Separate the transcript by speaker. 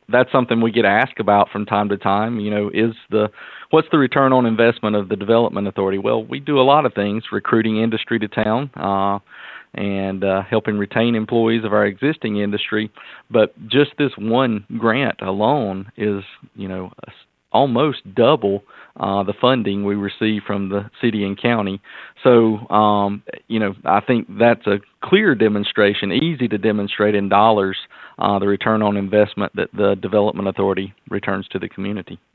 Speaker 1: that's something we get asked about from time to time. What's the return on investment of the development authority? Well, we do a lot of things: recruiting industry to town, and helping retain employees of our existing industry. But just this one grant alone is, almost double the funding we receive from the city and county. So, I think that's a clear demonstration, easy to demonstrate in dollars, the return on investment that the development authority returns to the community.